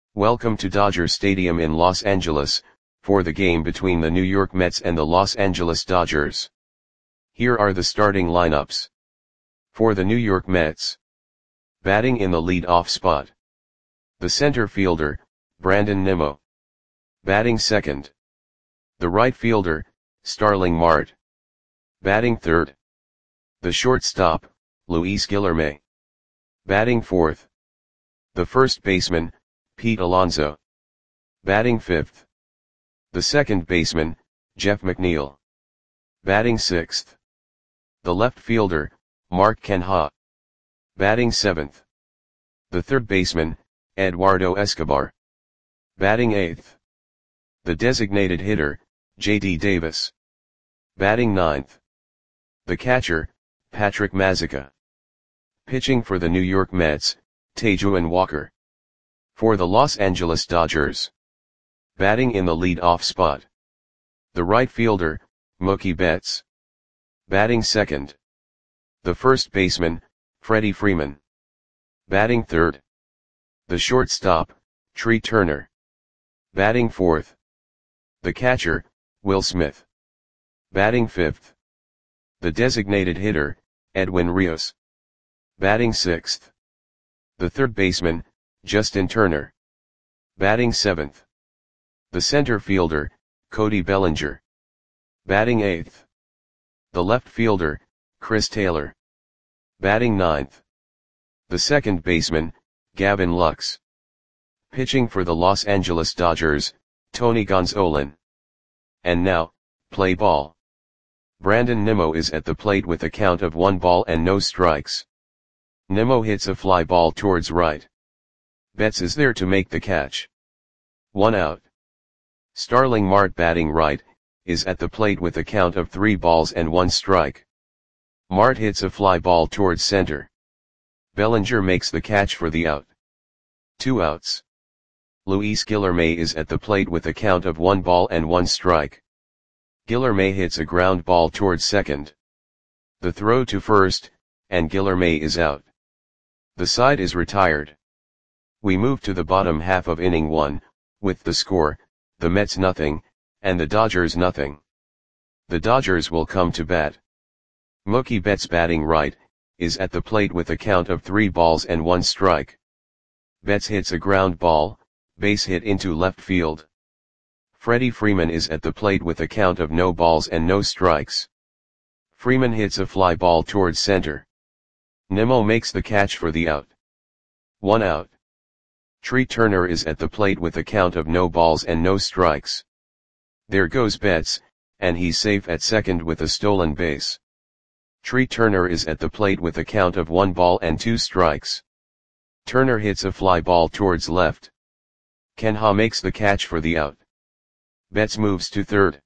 Welcome to Dodger Stadium in Los Angeles, for the game between the New York Mets and the Los Angeles Dodgers. Here are the starting lineups. For the New York Mets. Batting in the lead-off spot. The center fielder, Brandon Nimmo. Batting second. The right fielder, Starling Marte. Batting third. The shortstop, Luis Guillorme. Batting fourth. The first baseman, Pete Alonso. Batting fifth. The second baseman, Jeff McNeil. Batting sixth. The left fielder, Mark Canha. Batting seventh. The third baseman, Eduardo Escobar. Batting eighth. The designated hitter, J.D. Davis. Batting ninth. The catcher, Patrick Mazeika. Pitching for the New York Mets, Taijuan Walker. For the Los Angeles Dodgers. Batting in the lead-off spot. The right fielder, Mookie Betts. Batting second. The first baseman, Freddie Freeman. Batting third. The shortstop, Trea Turner. Batting fourth. The catcher, Will Smith. Batting fifth. The designated hitter, Edwin Rios. Batting sixth. The third baseman, Justin Turner. Batting seventh. The center fielder, Cody Bellinger. Batting eighth. The left fielder, Chris Taylor. Batting ninth. The second baseman, Gavin Lux. Pitching for the Los Angeles Dodgers, Tony Gonsolin. And now, play ball. Brandon Nimmo is at the plate with a count of 1 ball and no strikes. Nimmo hits a fly ball towards right. Betts is there to make the catch. 1 out. Starling Marte batting right, is at the plate with a count of 3 balls and 1 strike. Marte hits a fly ball towards center. Bellinger makes the catch for the out. 2 outs. Luis Guillorme is at the plate with a count of 1 ball and 1 strike. Guillorme hits a ground ball towards second. The throw to first, and Guillorme is out. The side is retired. We move to the bottom half of inning 1, with the score, the Mets nothing, and the Dodgers nothing. The Dodgers will come to bat. Mookie Betts batting right, is at the plate with a count of 3 balls and 1 strike. Betts hits a ground ball, base hit into left field. Freddie Freeman is at the plate with a count of no balls and no strikes. Freeman hits a fly ball towards center. Nimmo makes the catch for the out. 1 out. Trea Turner is at the plate with a count of no balls and no strikes. There goes Betts, and he's safe at second with a stolen base. Trea Turner is at the plate with a count of 1 ball and 2 strikes. Turner hits a fly ball towards left. Canha makes the catch for the out. Betts moves to third.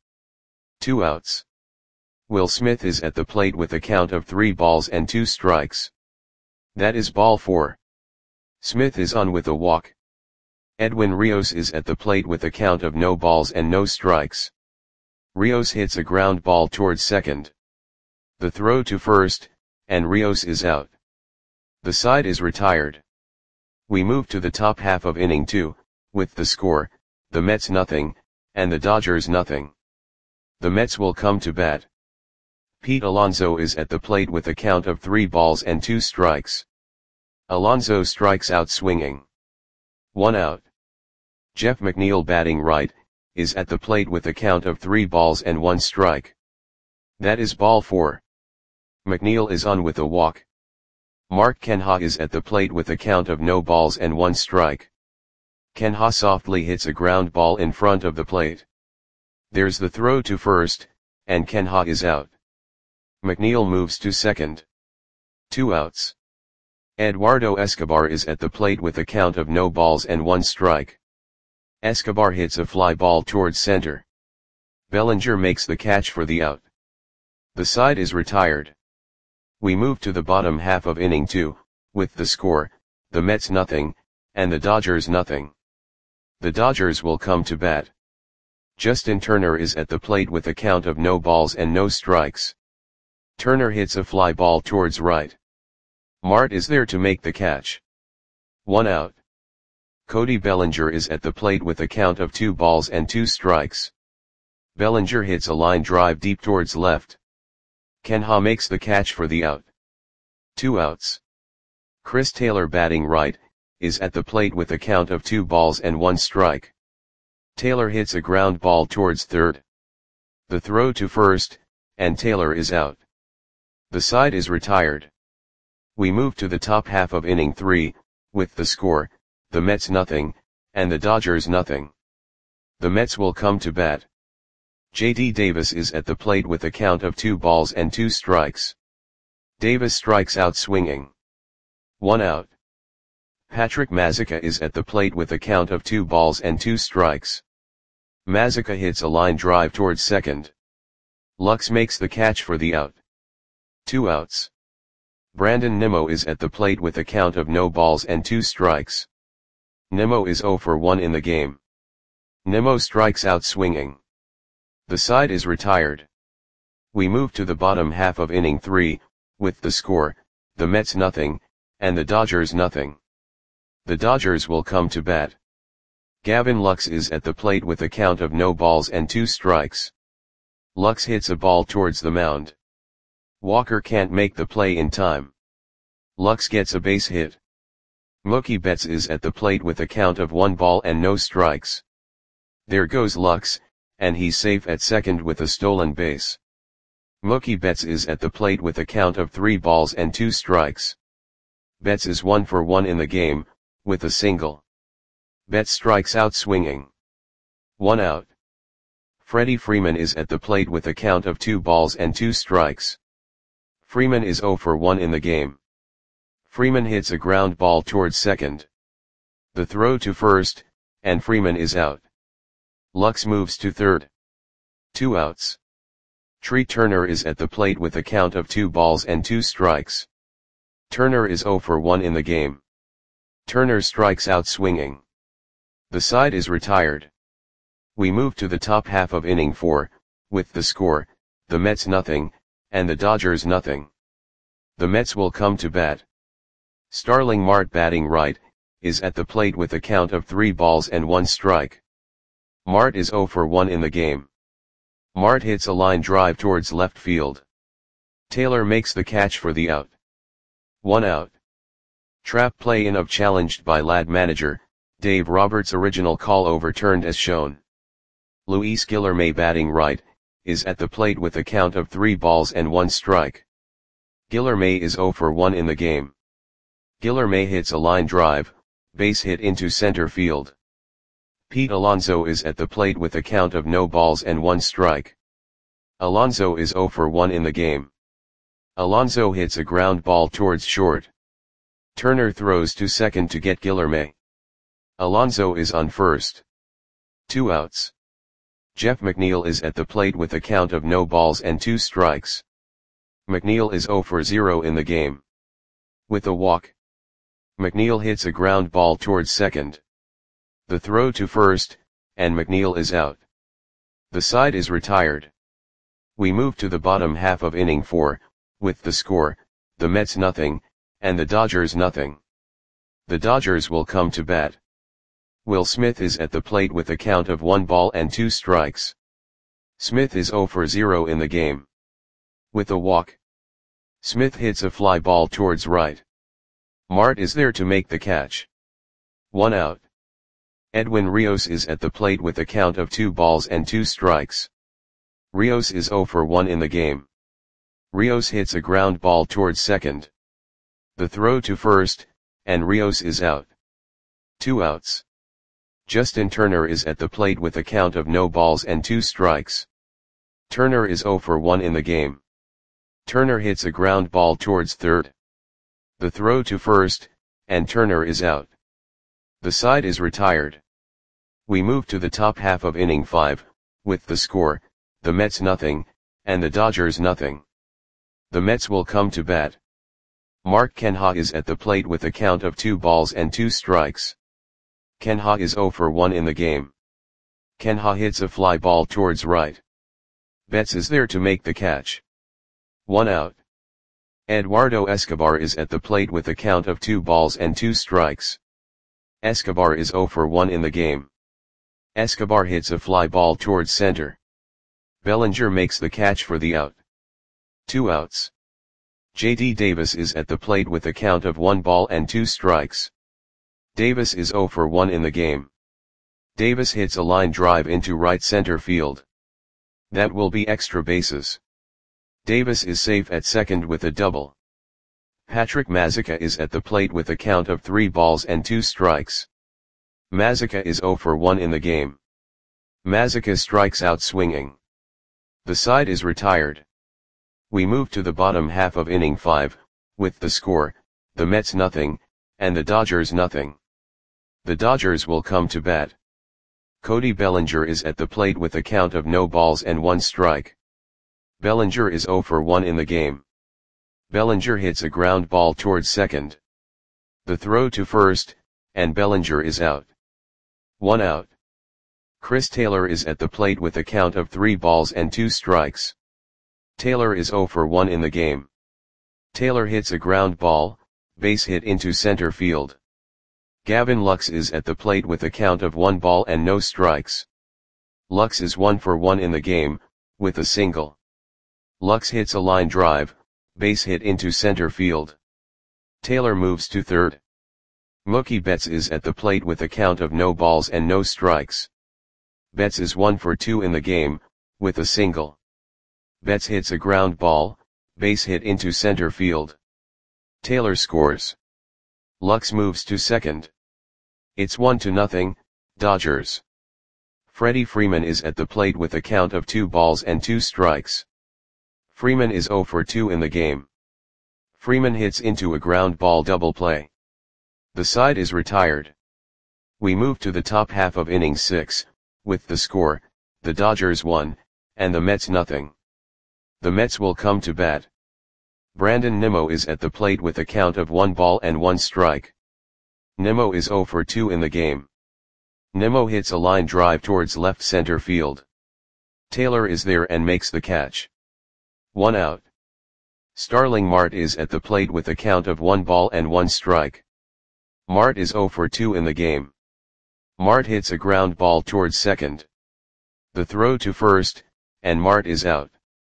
2 outs. Will Smith is at the plate with a count of 3 balls and 2 strikes. That is ball 4. Smith is on with a walk. Edwin Rios is at the plate with a count of no balls and no strikes. Rios hits a ground ball towards second. The throw to first, and Rios is out. The side is retired. We move to the top half of inning 2, with the score, the Mets nothing, and the Dodgers nothing. The Mets will come to bat. Pete Alonso is at the plate with a count of 3 balls and 2 strikes. Alonso strikes out swinging. 1 out. Jeff McNeil batting right, is at the plate with a count of 3 balls and 1 strike. That is ball 4. McNeil is on with a walk. Mark Canha is at the plate with a count of no balls and 1 strike. Canha softly hits a ground ball in front of the plate. There's the throw to first, and Canha is out. McNeil moves to second. 2 outs. Eduardo Escobar is at the plate with a count of no balls and 1 strike. Escobar hits a fly ball towards center. Bellinger makes the catch for the out. The side is retired. We move to the bottom half of inning 2, with the score, the Mets nothing, and the Dodgers nothing. The Dodgers will come to bat. Justin Turner is at the plate with a count of no balls and no strikes. Turner hits a fly ball towards right. Marte is there to make the catch. 1 out. Cody Bellinger is at the plate with a count of 2 balls and 2 strikes. Bellinger hits a line drive deep towards left. Ken Ha makes the catch for the out. 2 outs. Chris Taylor, batting right, is at the plate with a count of 2 balls and 1 strike. Taylor hits a ground ball towards third. The throw to first, and Taylor is out. The side is retired. We move to the top half of inning 3, with the score, the Mets nothing, and the Dodgers nothing. The Mets will come to bat. J.D. Davis is at the plate with a count of 2 balls and 2 strikes. Davis strikes out swinging. 1 out. Patrick Mazeika is at the plate with a count of 2 balls and 2 strikes. Mazeika hits a line drive towards second. Lux makes the catch for the out. 2 outs. Brandon Nimmo is at the plate with a count of no balls and 2 strikes. Nimmo is 0 for 1 in the game. Nimmo strikes out swinging. The side is retired. We move to the bottom half of inning 3, with the score, the Mets nothing, and the Dodgers nothing. The Dodgers will come to bat. Gavin Lux is at the plate with a count of no balls and 2 strikes. Lux hits a ball towards the mound. Walker can't make the play in time. Lux gets a base hit. Mookie Betts is at the plate with a count of 1 ball and no strikes. There goes Lux, and he's safe at second with a stolen base. Mookie Betts is at the plate with a count of 3 balls and 2 strikes. Betts is 1 for 1 in the game, with a single. Betts strikes out swinging. 1 out. Freddie Freeman is at the plate with a count of 2 balls and 2 strikes. Freeman is 0 for 1 in the game. Freeman hits a ground ball towards second. The throw to first, and Freeman is out. Lux moves to third. 2 outs. Tree Turner is at the plate with a count of 2 balls and 2 strikes. Turner is 0 for 1 in the game. Turner strikes out swinging. The side is retired. We move to the top half of inning 4, with the score, the Mets nothing, and the Dodgers nothing. The Mets will come to bat. Starling Marte, batting right, is at the plate with a count of 3 balls and 1 strike. Marte is 0 for 1 in the game. Marte hits a line drive towards left field. Taylor makes the catch for the out. 1 out. Trap play in of challenged by Lad manager, Dave Roberts, original call overturned as shown. Luis Guillorme, batting right, is at the plate with a count of 3 balls and 1 strike. Guillorme is 0 for 1 in the game. Guillorme hits a line drive, base hit into center field. Pete Alonso is at the plate with a count of no balls and 1 strike. Alonso is 0 for 1 in the game. Alonso hits a ground ball towards short. Turner throws to second to get Guillorme. Alonso is on first. 2 outs. Jeff McNeil is at the plate with a count of no balls and 2 strikes. McNeil is 0 for 0 in the game. With a walk. McNeil hits a ground ball towards second. The throw to first, and McNeil is out. The side is retired. We move to the bottom half of inning 4, with the score, the Mets nothing, and the Dodgers nothing. The Dodgers will come to bat. Will Smith is at the plate with a count of 1 ball and 2 strikes. Smith is 0 for 0 in the game. With a walk. Smith hits a fly ball towards right. Marte is there to make the catch. 1 out. Edwin Rios is at the plate with a count of 2 balls and 2 strikes. Rios is 0 for 1 in the game. Rios hits a ground ball towards second. The throw to first, and Rios is out. 2 outs. Justin Turner is at the plate with a count of no balls and 2 strikes. Turner is 0 for 1 in the game. Turner hits a ground ball towards third. The throw to first, and Turner is out. The side is retired. We move to the top half of inning 5, with the score, the Mets nothing, and the Dodgers nothing. The Mets will come to bat. Mark Canha is at the plate with a count of 2 balls and 2 strikes. Canha is 0 for 1 in the game. Canha hits a fly ball towards right. Betts is there to make the catch. 1 out. Eduardo Escobar is at the plate with a count of 2 balls and 2 strikes. Escobar is 0 for 1 in the game. Escobar hits a fly ball towards center. Bellinger makes the catch for the out. 2 outs. J.D. Davis is at the plate with a count of 1 ball and 2 strikes. Davis is 0 for 1 in the game. Davis hits a line drive into right center field. That will be extra bases. Davis is safe at second with a double. Patrick Mazeika is at the plate with a count of 3 balls and 2 strikes. Mazeika is 0 for 1 in the game. Mazeika strikes out swinging. The side is retired. We move to the bottom half of inning 5, with the score, the Mets nothing, and the Dodgers nothing. The Dodgers will come to bat. Cody Bellinger is at the plate with a count of no balls and 1 strike. Bellinger is 0 for 1 in the game. Bellinger hits a ground ball towards second. The throw to first, and Bellinger is out. 1 out. Chris Taylor is at the plate with a count of 3 balls and 2 strikes. Taylor is 0 for 1 in the game. Taylor hits a ground ball, base hit into center field. Gavin Lux is at the plate with a count of 1 ball and no strikes. Lux is 1 for 1 in the game, with a single. Lux hits a line drive, base hit into center field. Taylor moves to third. Mookie Betts is at the plate with a count of no balls and no strikes. Betts is 1 for 2 in the game, with a single. Betts hits a ground ball, base hit into center field. Taylor scores. Lux moves to second. It's 1-0, Dodgers. Freddie Freeman is at the plate with a count of 2 balls and 2 strikes. Freeman is 0 for 2 in the game. Freeman hits into a ground ball double play. The side is retired. We move to the top half of inning 6, with the score, the Dodgers 1, and the Mets nothing. The Mets will come to bat. Brandon Nimmo is at the plate with a count of 1 ball and 1 strike. Nimmo is 0 for 2 in the game. Nimmo hits a line drive towards left center field. Taylor is there and makes the catch. 1 out. Starling Marte is at the plate with a count of 1 ball and 1 strike. Marte is 0 for 2 in the game. Marte hits a ground ball towards second. The throw to first, and Marte is out.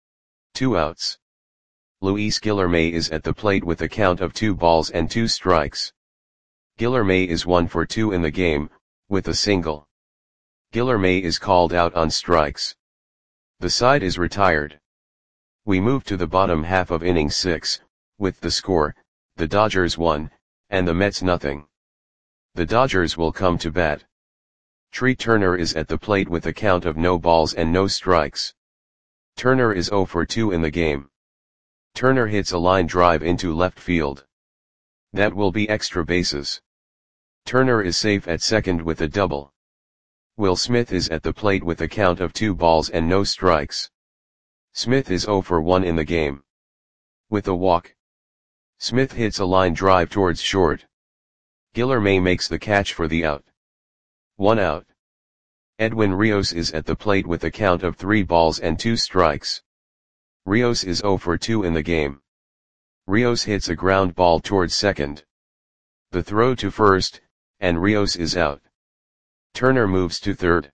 2 outs. Luis Guillorme is at the plate with a count of 2 balls and 2 strikes. Guillorme is 1 for 2 in the game, with a single. Guillorme is called out on strikes. The side is retired. We move to the bottom half of inning 6, with the score, the Dodgers 1, and the Mets nothing. The Dodgers will come to bat. Tree Turner is at the plate with a count of no balls and no strikes. Turner is 0 for 2 in the game. Turner hits a line drive into left field. That will be extra bases. Turner is safe at second with a double. Will Smith is at the plate with a count of 2 balls and no strikes. Smith is 0 for 1 in the game. With a walk. Smith hits a line drive towards short. Guillorme makes the catch for the out. 1 out. Edwin Rios is at the plate with a count of 3 balls and 2 strikes. Rios is 0 for 2 in the game. Rios hits a ground ball towards second. The throw to first, and Rios is out. Turner moves to third.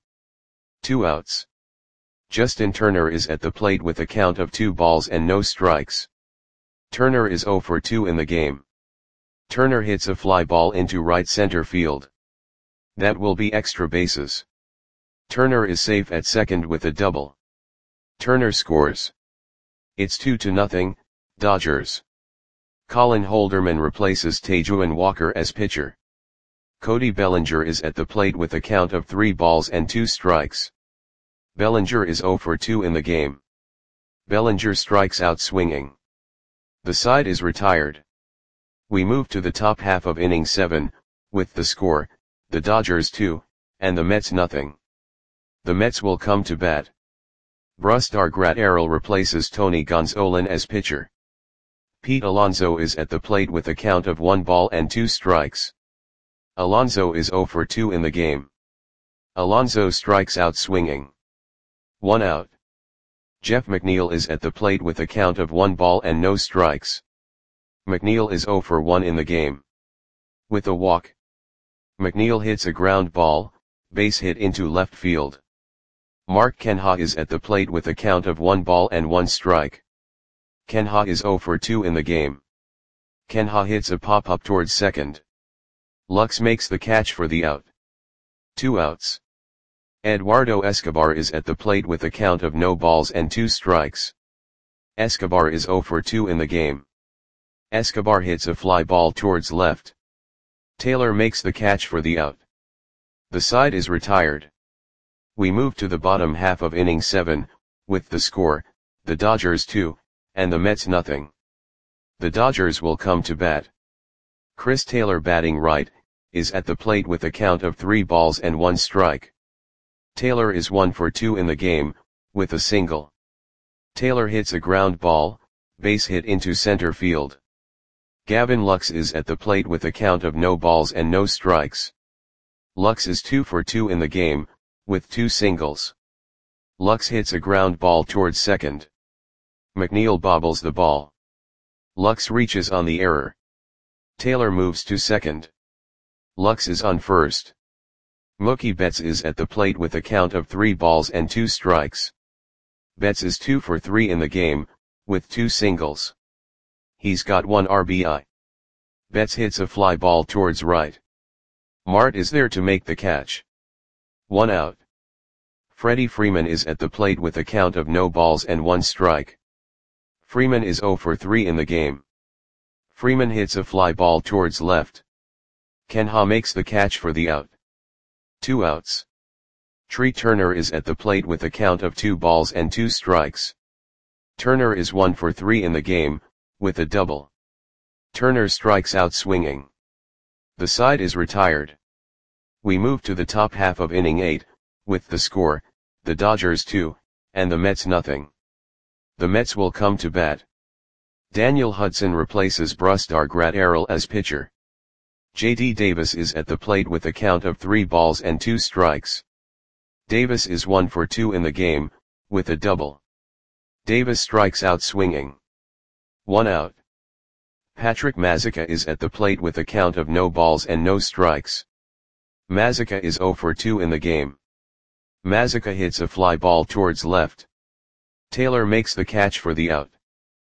2 outs. Justin Turner is at the plate with a count of 2 balls and no strikes. Turner is 0 for 2 in the game. Turner hits a fly ball into right center field. That will be extra bases. Turner is safe at second with a double. Turner scores. It's 2-0, Dodgers. Colin Holderman replaces Taijuan Walker as pitcher. Cody Bellinger is at the plate with a count of 3 balls and 2 strikes. Bellinger is 0 for 2 in the game. Bellinger strikes out swinging. The side is retired. We move to the top half of inning 7, with the score, the Dodgers 2, and the Mets nothing. The Mets will come to bat. Brusdar Graterol replaces Tony Gonsolin as pitcher. Pete Alonso is at the plate with a count of 1 ball and 2 strikes. Alonso is 0 for 2 in the game. Alonso strikes out swinging. 1 out. Jeff McNeil is at the plate with a count of 1 ball and no strikes. McNeil is 0 for 1 in the game. With a walk. McNeil hits a ground ball, base hit into left field. Mark Kenha is at the plate with a count of 1 ball and 1 strike. Kenha is 0 for 2 in the game. Kenha hits a pop-up towards second. Lux makes the catch for the out. 2 outs. Eduardo Escobar is at the plate with a count of no balls and 2 strikes. Escobar is 0 for 2 in the game. Escobar hits a fly ball towards left. Taylor makes the catch for the out. The side is retired. We move to the bottom half of inning 7, with the score, the Dodgers 2, and the Mets nothing. The Dodgers will come to bat. Chris Taylor, batting right, is at the plate with a count of 3 balls and 1 strike. Taylor is 1 for 2 in the game, with a single. Taylor hits a ground ball, base hit into center field. Gavin Lux is at the plate with a count of no balls and no strikes. Lux is 2 for 2 in the game, with 2 singles. Lux hits a ground ball towards second. McNeil bobbles the ball. Lux reaches on the error. Taylor moves to second. Lux is on first. Mookie Betts is at the plate with a count of 3 balls and 2 strikes. Betts is 2 for 3 in the game, with 2 singles. He's got 1 RBI. Betts hits a fly ball towards right. Mart is there to make the catch. 1 out. Freddie Freeman is at the plate with a count of no balls and 1 strike. Freeman is 0 for 3 in the game. Freeman hits a fly ball towards left. Kenha makes the catch for the out. 2 outs. Tree Turner is at the plate with a count of 2 balls and 2 strikes. Turner is 1 for 3 in the game, with a double. Turner strikes out swinging. The side is retired. We move to the top half of inning 8, with the score, the Dodgers 2, and the Mets nothing. The Mets will come to bat. Daniel Hudson replaces Brusdar Graterol as pitcher. J.D. Davis is at the plate with a count of 3 balls and 2 strikes. Davis is 1 for 2 in the game, with a double. Davis strikes out swinging. 1 out. Patrick Mazeika is at the plate with a count of no balls and no strikes. Mazeika is 0 for 2 in the game. Mazeika hits a fly ball towards left. Taylor makes the catch for the out.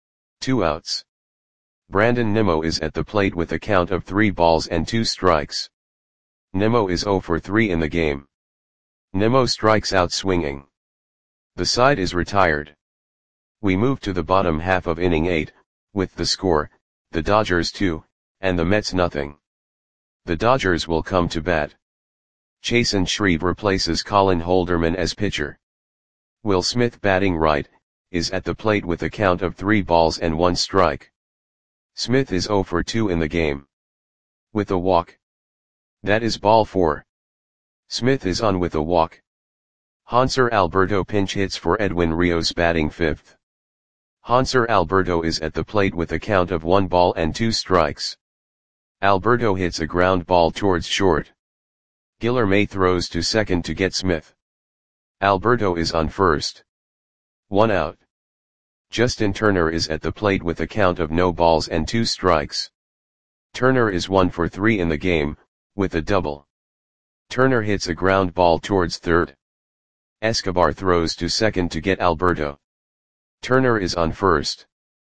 2 outs. Brandon Nimmo is at the plate with a count of 3 balls and 2 strikes. Nimmo is 0 for 3 in the game. Nimmo strikes out swinging. The side is retired. We move to the bottom half of inning 8, with the score, the Dodgers 2, and the Mets nothing. The Dodgers will come to bat. Chasen Shreve replaces Colin Holderman as pitcher. Will Smith, batting right, is at the plate with a count of 3 balls and 1 strike. Smith is 0 for 2 in the game. With a walk. That is ball 4. Smith is on with a walk. Hanser Alberto pinch hits for Edwin Rios, batting 5th. Hanser Alberto is at the plate with a count of 1 ball and 2 strikes. Alberto hits a ground ball towards short. Guillerme throws to second to get Smith. Alberto is on first. 1 out. Justin Turner is at the plate with a count of no balls and 2 strikes. Turner is 1 for 3 in the game, with a double. Turner hits a ground ball towards third. Escobar throws to second to get Alberto. Turner is on first.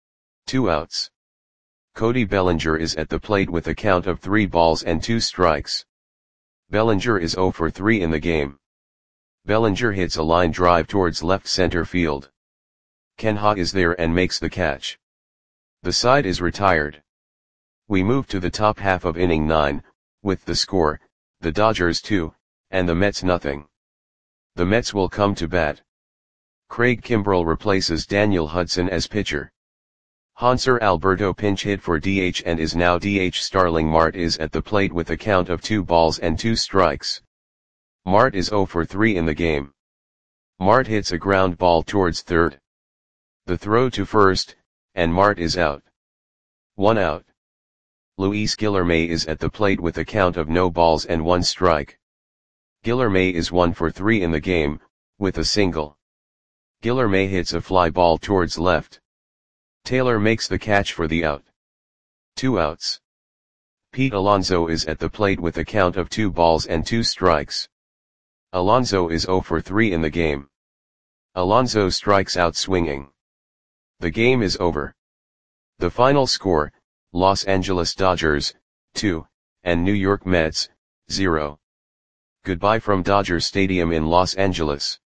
2 outs. Cody Bellinger is at the plate with a count of 3 balls and 2 strikes. Bellinger is 0 for 3 in the game. Bellinger hits a line drive towards left center field. Kenha is there and makes the catch. The side is retired. We move to the top half of inning 9, with the score, the Dodgers 2, and the Mets nothing. The Mets will come to bat. Craig Kimbrell replaces Daniel Hudson as pitcher. Hanser Alberto pinch hit for DH and is now DH. Starling Marte is at the plate with a count of 2 balls and 2 strikes. Marte is 0 for 3 in the game. Marte hits a ground ball towards third. The throw to first, and Marte is out. 1 out. Luis Guillerme is at the plate with a count of no balls and 1 strike. Guillerme is 1 for 3 in the game, with a single. Guillerme hits a fly ball towards left. Taylor makes the catch for the out. 2 outs. Pete Alonso is at the plate with a count of 2 balls and 2 strikes. Alonso is 0 for 3 in the game. Alonso strikes out swinging. The game is over. The final score, Los Angeles Dodgers, 2, and New York Mets, 0. Goodbye from Dodger Stadium in Los Angeles.